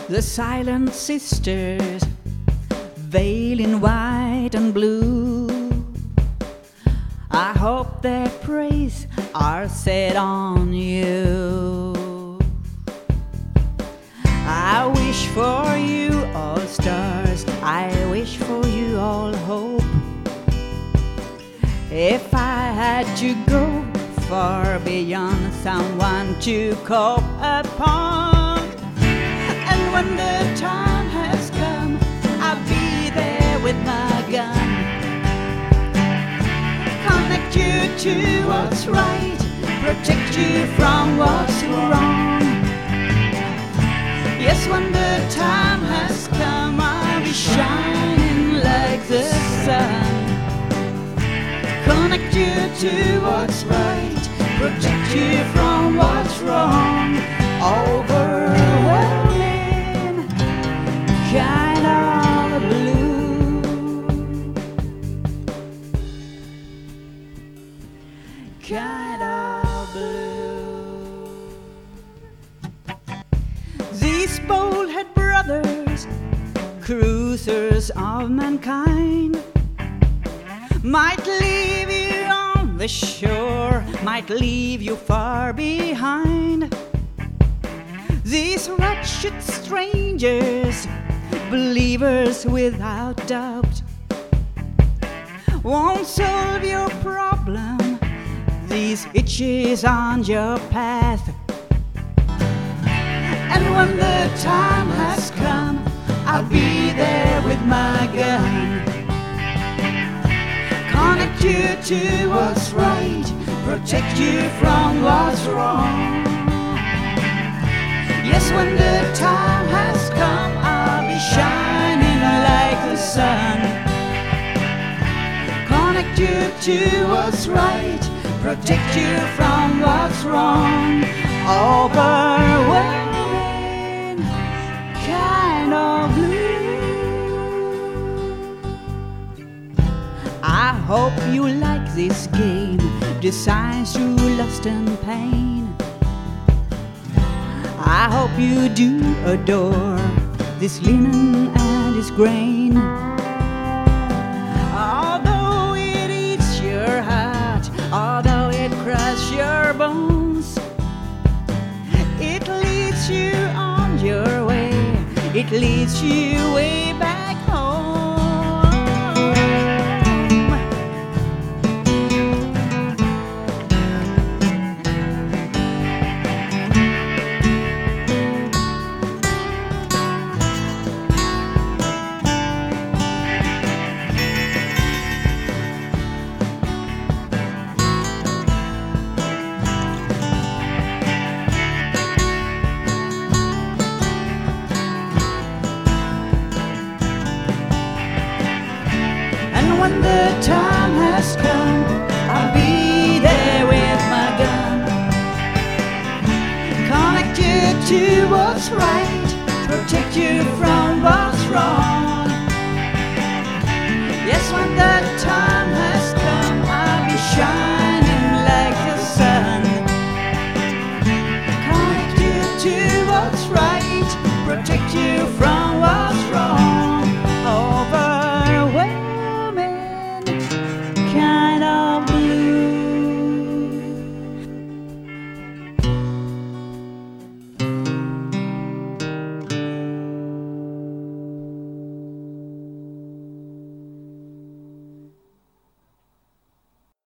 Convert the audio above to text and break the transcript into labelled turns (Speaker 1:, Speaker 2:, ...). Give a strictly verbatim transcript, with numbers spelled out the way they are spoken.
Speaker 1: The silent sisters, veiled in white and blue, I hope their praise are set on you. I wish for you all stars, I wish for you all hope. If I had to go far beyond someone to call upon, and when the time has come, I'll be there with my gun. Connect you to what's right, protect you from what's wrong. Yes, when the time has come, I'll be shining like the sun. Connect you to what's right, protect you from what's wrong. Overwhelming, kind of blue, kind of blue. These bold-head brothers, cruisers of mankind, might leave you on the shore, might leave you far behind. These wretched strangers, believers without doubt, won't solve your problem, these itches on your path. And when the time has come, I'll be there with my gun. Connect you to what's right, protect you from what's wrong. Yes, when the time has come, I'll be shining like the sun. Connect you to what's right, protect you from what's wrong. Overwhelming, kind of blue. I hope you like this game, designed through lust and pain. I hope you do adore this linen and this grain. Although it eats your heart, although it crushes your bones, it leads you on your way, it leads you way back home. When the time has come, I'll be there with my gun. Connect you to what's right, protect you from